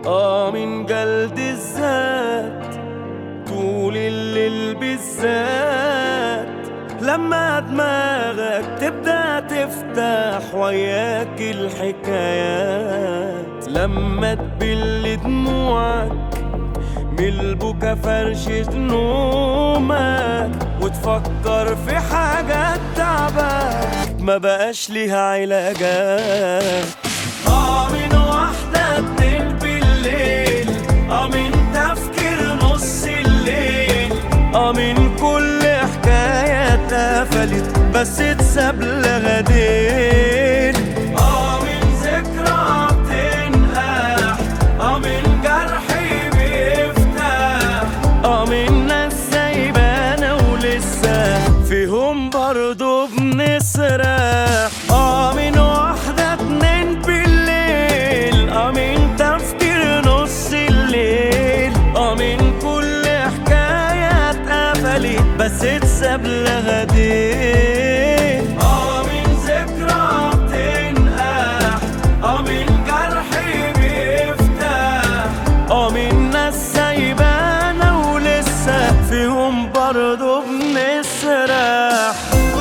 من جلد الذات طول الليل بالذات، لما دماغك تبدأ تفتح وياك الحكايات، لما تبل دموعك من البكا فرشة نومك، وتفكر في حاجات تعبك ما بقاش ليها علاجات. من واحدة اتنين بالليل، من تفكير نص الليل، من كل حكاية اتقفلت بس اتساب لها ديل، من ذكرى بتنقح، من جرح بيفتح، من ناس سايبانا ولسه فيهم برضو بنسرح. من واحدة اتنين بالليل، من تفكير نص الليل، من كل حكاية اتقفلت بس اتساب لها ديل، من ذكرى بتنقح، من جرح بيفتح، من ناس سايبانا ولسه فيهم برضو بنسرح.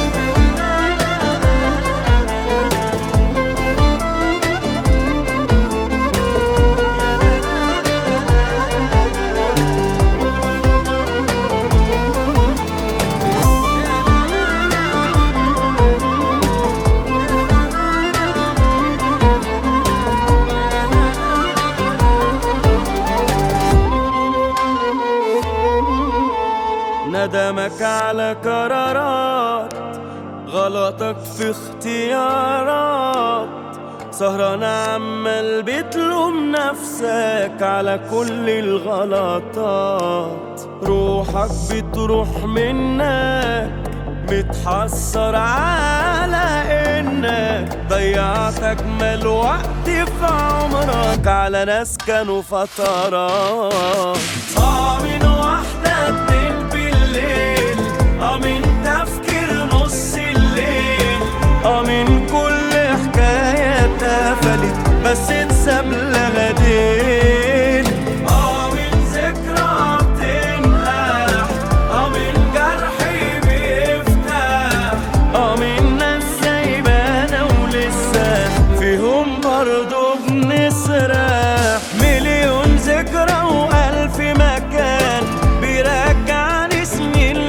ندمك على قرارات، غلطك في اختيارات، سهران عمال بتلوم نفسك على كل الغلطات، روحك بتروح منك متحسر على انك ضيعت اجمل وقت في عمرك على ناس كانوا فترات. من واحدة اتنين بالليل، من تفكير نص الليل، من كل حكاية اتقفلت بس اتساب لها ديل، من ذكرى بتنقح، من جرح بيفتح، من ناس سايبانا ولسه فيهم برضو بنسرح. مليون ذكرى وألف مكان بيرجعني سنين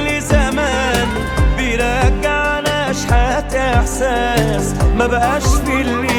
لزمان، بيرجعنا أشحات إحساس ما بقاش في اللي